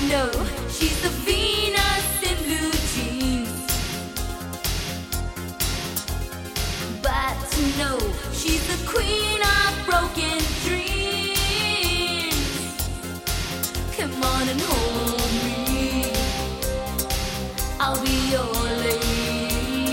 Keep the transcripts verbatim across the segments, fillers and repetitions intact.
know she's the Venus in blue jeans, but to know she's the queen of broken dreams. Come on and hold me, I'll be your lady.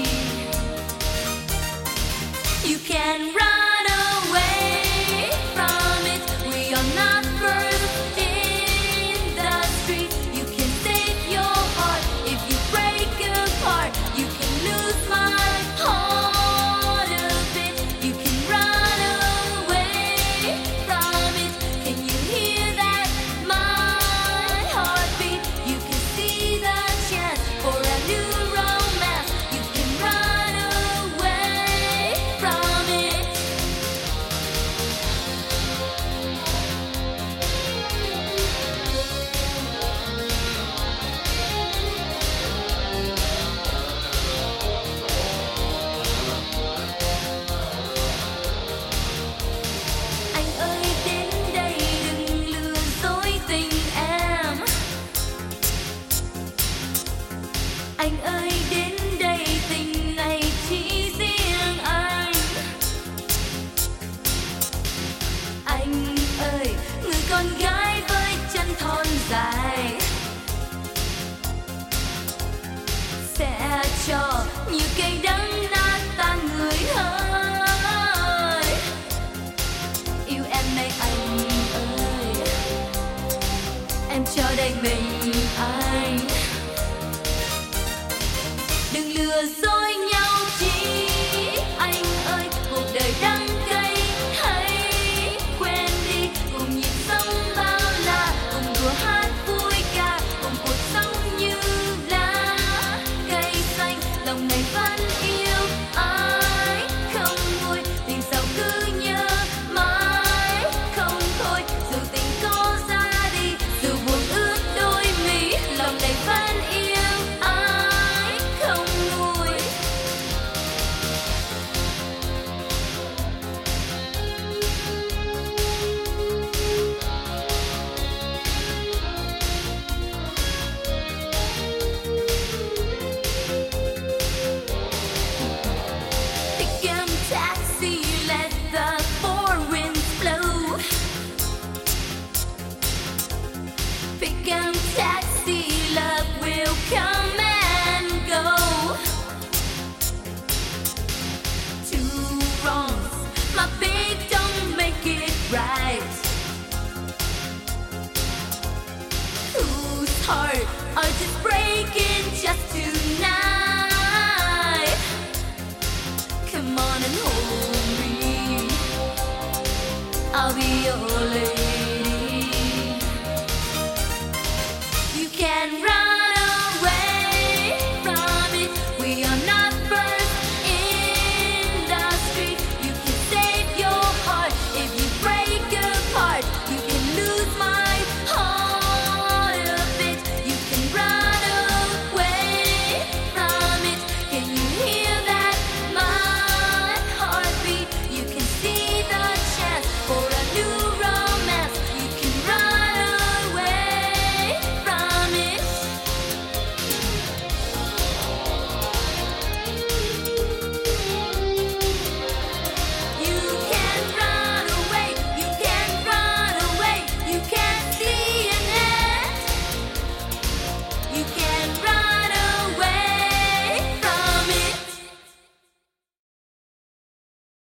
You can run away from it, we are not birds in the street. You can save your heart if you break apart. You can lose my heart a bit. You can run away from it. Can you hear that? My heartbeat. You can see the chance for a new romance. You can run away from it. Anh ơi đến đây đừng lừa dối tình em. Anh ơi đến đây tình này chỉ riêng anh. Anh ơi người con gái với chân thon dài sẽ cho nhiều cây đắng nát tan người hơi. Yêu em này anh ơi, em cho đây mình anh. Đừng lừa dối nhau chi anh ơi, cuộc đời đắng cay hãy quên đi. Cùng nhịp sống bao la, cùng đùa hát vui ca, cùng cuộc sống như lá cây xanh. Lòng này vẫn yêu ai không nguôi, tình sao cứ nhớ mãi không thôi. Dù tình có ra đi, dù buồn ướt đôi mi, lòng này vẫn yêu ai không nguôi. Pick up taxi, let the four winds blow. Pick up taxi, love will come and go. Two wrongs, my babe, don't make it right. Whose heart are just breaking just tonight? Come on and hold me, I'll be your lady.